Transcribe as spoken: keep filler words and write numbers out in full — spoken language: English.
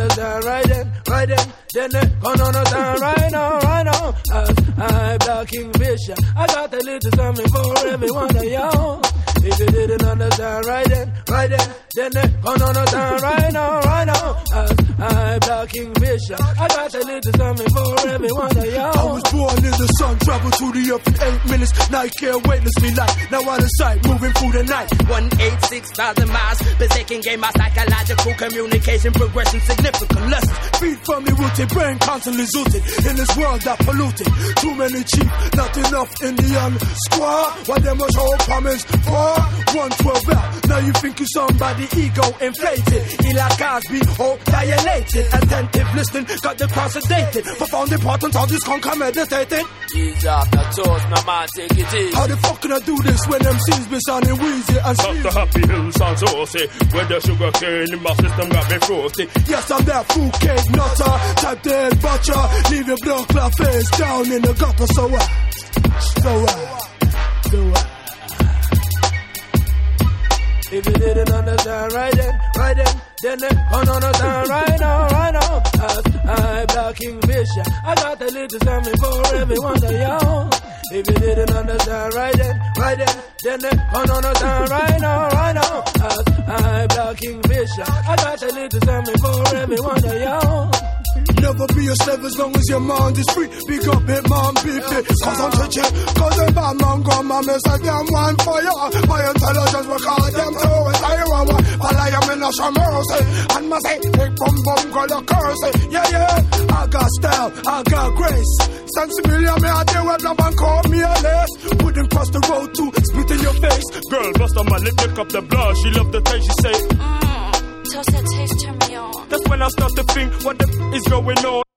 understand right then, right then. Then they gonna understand right now, right now. As I Black Kingfisher, I got a little something for every one of y'all. If you didn't understand right then, right then, then they gonna understand right now, right now. As I Black Kingfisher, I got a little something for every one of y'all. I was born in the sun, traveled to the earth in eight minutes. Now you can't weightlessly light. Now out of sight, moving through the night. one eighty-six thousand miles per second, gain my psychological communication progression significant lessons. Feet firmly rooted, brain constantly zooted. In this world that polluted, too many cheap, not enough Indian squad. Why them much whole promise for one twelve out. Now you think you somebody ego inflated. Eli Cosby, oh dilated. Attentive listening, got the cross sedated. Profound importance of this conquer meditating. Ease off the toes, my man, take it easy. How the fuck can I do this when M Cs be sounding wheezy and Up the happy hills and saucy. Where the sugar cane in my system got me frosty. Yes, I'm that fruitcake nutter, type dead butcher. Leave your blood clot face down in the gutter. So what? So what? So what? If you didn't understand right then, right then, then they gonna understand right now, right now. As I Black Kingfisher, I got a little something for every one of y'all. If you didn't understand right then, right then, then they gonna understand right now, right now. As I Black Kingfisher, I got a little something for every one of y'all. Never be a slave as long as your mind is free. Big up it, man, beef it. Cause I'm touching, cause the bad man gone, man, miss a damn one fire. My intelligence will call them to it. I want one, but I am in a mercy. And my say, big bum bum, girl, a curse. Yeah, yeah, I got style, I got grace. Sensibility, me I deal with love and call me a lace. Wouldn't cross the road to spit in your face. Girl, bust on my lip, pick up the blood. She love the taste, she say, Mmm, toast that taste, turn me on. that's when I start to think, what the f is going on?